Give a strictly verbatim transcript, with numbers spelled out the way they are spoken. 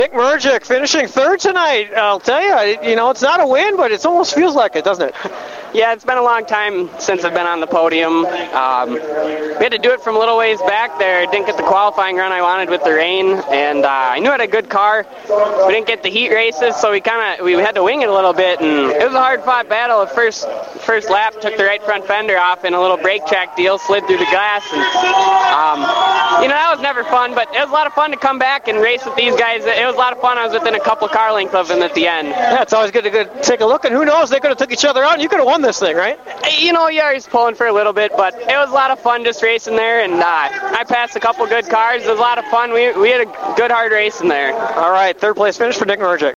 Nick Murgic finishing third tonight. I'll tell you, you know, it's not a win, but it almost feels like it, doesn't it? Yeah, it's been a long time since I've been on the podium. Um, we had to do it from a little ways back there. Didn't get the qualifying run I wanted with the rain, and uh, I knew I had a good car. We didn't get the heat races, so we kind of we had to wing it a little bit, and it was a hard-fought battle. The first first lap took the right front fender off in a little brake track deal, slid through the glass, and um, you know, that was never fun, but it was a lot of fun to come back and race with these guys. It was a lot of fun. I was within a couple car lengths of them at the end. Yeah, it's always good to go take a look, and who knows, they could have took each other out, and you could have won this thing, right? You know, yeah, he's pulling for a little bit, but it was a lot of fun just racing there, and uh, I passed a couple good cars. It was a lot of fun. We we had a good, hard race in there. All right, third place finish for Nick Murgic.